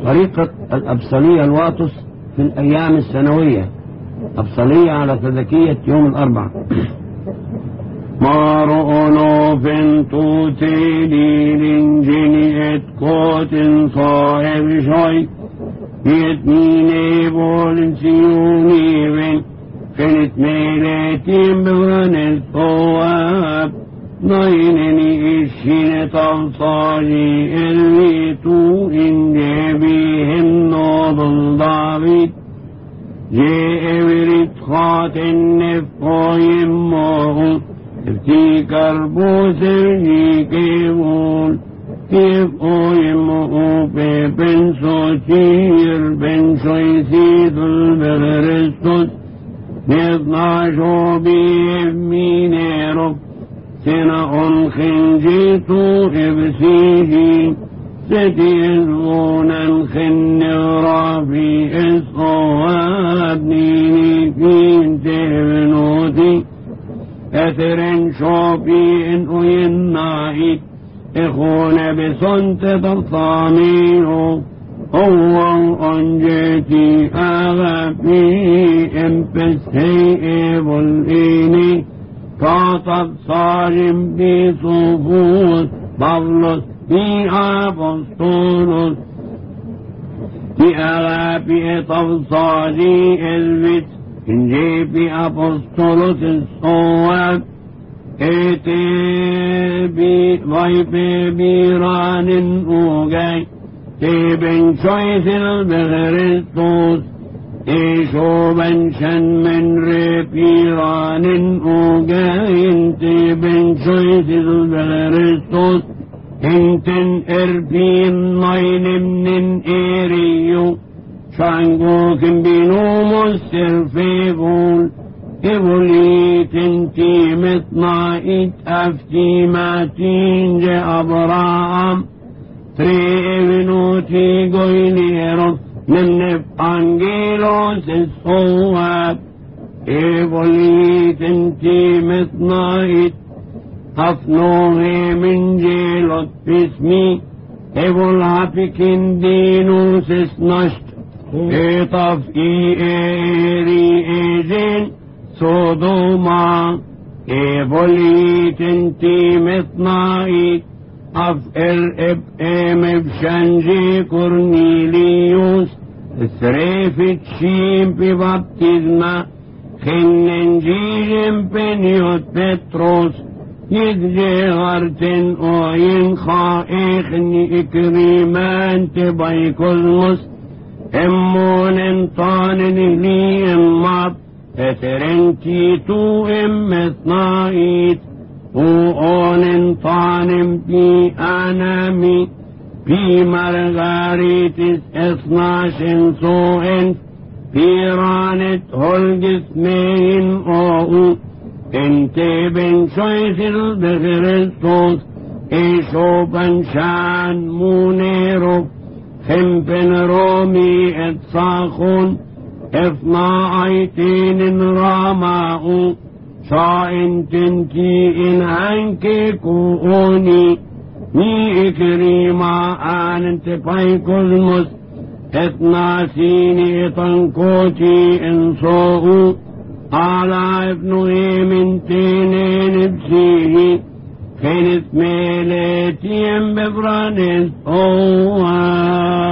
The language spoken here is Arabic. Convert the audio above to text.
طريقة الأبصلية الواطس في الأيام السنوية. أبصلية على تذكية يوم الأربعاء. ما رؤنو فنتو تيلين جنيت قوت صاحب شوي يتميني بول سيوني بن كانت ميلاتين بغن الثواب ناينني إشين تلصاجي الويتو إن بيهم نوضل داويد جاء بريد خات النفق يمه افتكر بوسر جيكيبول كيف يمه بن سوتير بن شويسيد البغرستوس نضناشو بيمين رب سنة خنجيتو ابسيجي ستيزونا خن رافي اصوابنيني فين تبنوتي اثرن شوفي ان ويناهي اخون بصنت تطامينو هو انجيتي اغفي امبسي ابليني كاطب صارم بصفوت بغلط في أبسطولوس في أغابي تفصالي البيت إنجي في أبسطولوس الصواب إتي ضيفي بيران أوغاي تبن شويس البغرستوس إيشو بنشن من ريبيران أوغاي تبن شويس البغرستوس انتن اربين ناين من ايريو شانقو كمبينو مسترفيقون إبولي تنتي متنائت أفتي ماتين جي أبراام تريبنوتي قوينيرو من نفانجيلوس الصواب إبولي تنتي متنائت أفنوه من جيلوت باسمي إبول هابكين دينوس اسنشت إطف إيري إيجين صدوما إبولي تنتي مطنائي أفئر إب بشنجي كورنيليوس سريفت شيم ببابتزما خننجيجم بنيوت بطروس يدجي غرتن اوين خائخني اكريمان تباي كلمس امون انطانن لي اماب اترنتي تو امثنائيت وون انطانن بي انامي بي مرغاريتس اثناشن سوئن بيرانت هولجسمين او انت بن شويس البغرستوس ايشو بنشان مونيرو خمبن رومي اتصاخون اثنا ايتين راماؤ شائن تنكي ان عنكي كووني ني اكريما انت بايكوزموس اثنا سيني تنكوتي انصوه على ابنه من تنين بسيه كانت ميلتين بفرانس